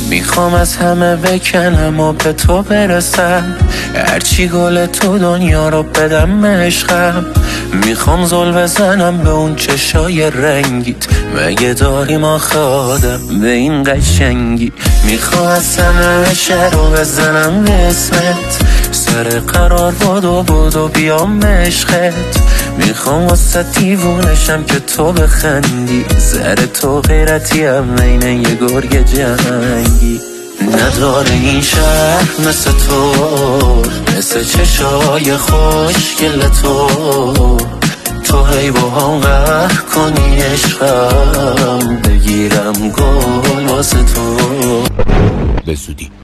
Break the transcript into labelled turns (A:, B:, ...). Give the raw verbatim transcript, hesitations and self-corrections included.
A: میخوام از همه بکنم و به تو برسم، هرچی گل تو دنیا رو بدم عشقم. میخوام زل بزنم به اون چشای رنگیت، مگه داریم آخه آدم به این قشنگی. میخوام از همه شهر رو بزنم به اسمت، سر قرار بودو بودو بیام عشقت. میخوام واسه دیوونشم که تو بخندی، سر تو غیرتی هم اینه یه گرگ جنگی. نداره این شهر مثل تو، مثل چشای خوشگل تو. تو هی با هم قهر کنی عشقم، بگیرم گل واسه تو.
B: به زودی.